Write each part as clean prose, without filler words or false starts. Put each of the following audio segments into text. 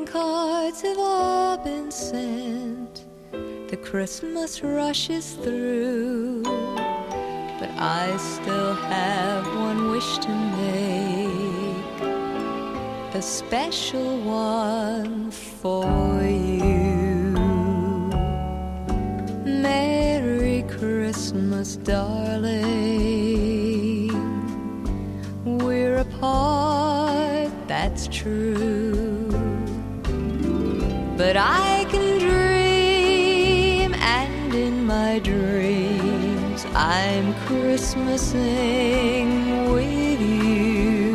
cards have all been sent, the Christmas rushes through, but I still have one wish to make, a special one for you. Merry Christmas, darling. We're apart, that's true, but I can dream, and in my dreams I'm Christmasing with you.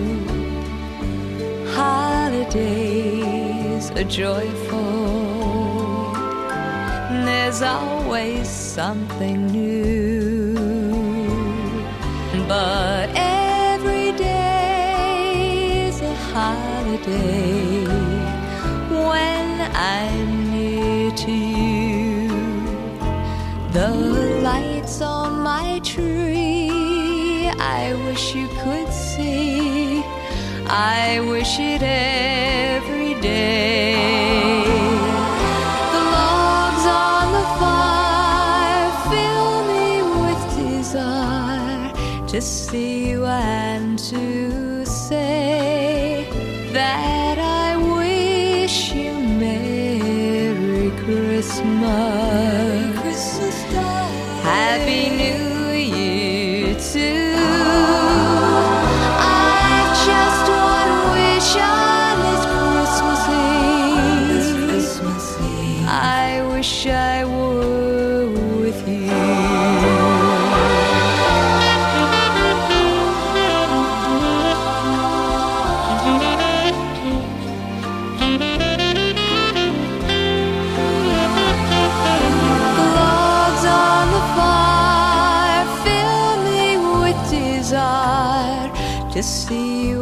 Holidays are joyful, there's always something new, but every day is a holiday when I'm near to you. The lights on my tree, I wish you could see, I wish it every day. The logs on the fire fill me with desire to see you and to say that I wish you Merry Christmas. Happy New Year too. I've just one wish on this Christmas Eve. I wish I were with you. To see you